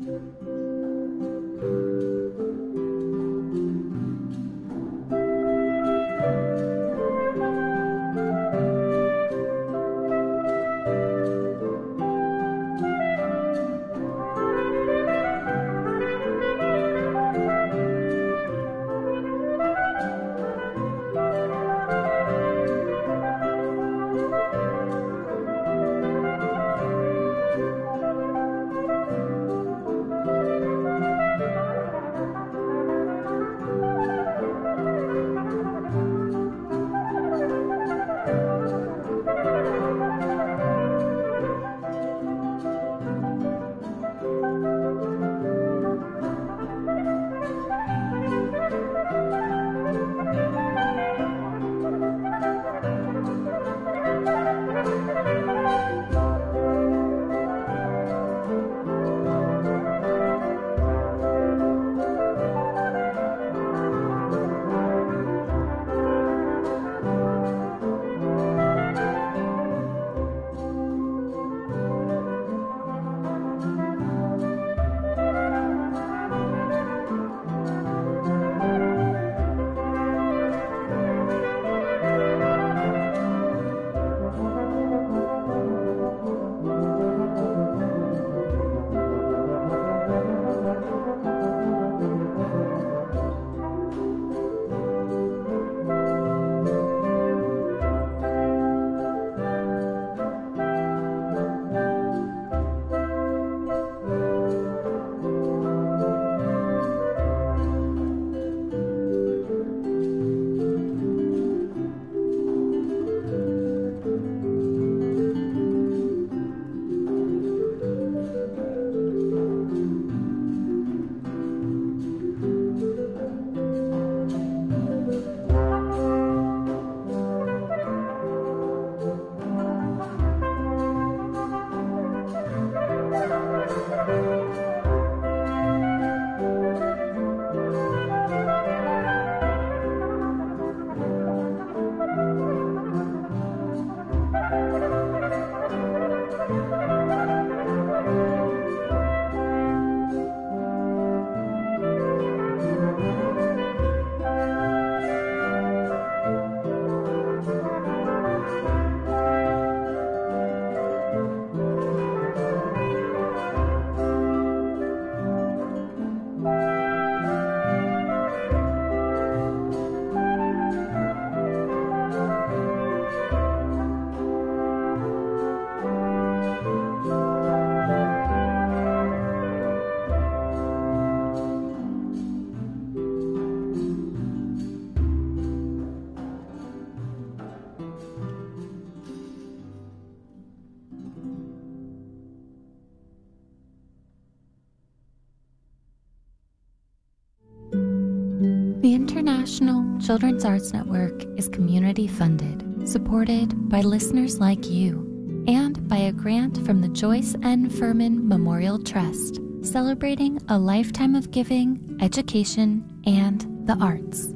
The International Children's Arts Network is community funded, supported by listeners like you, and by a grant from the Joyce N. Furman Memorial Trust, celebrating a lifetime of giving, education, and the arts.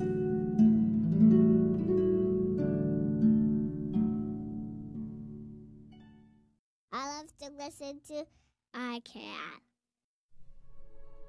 I love to listen to iCat.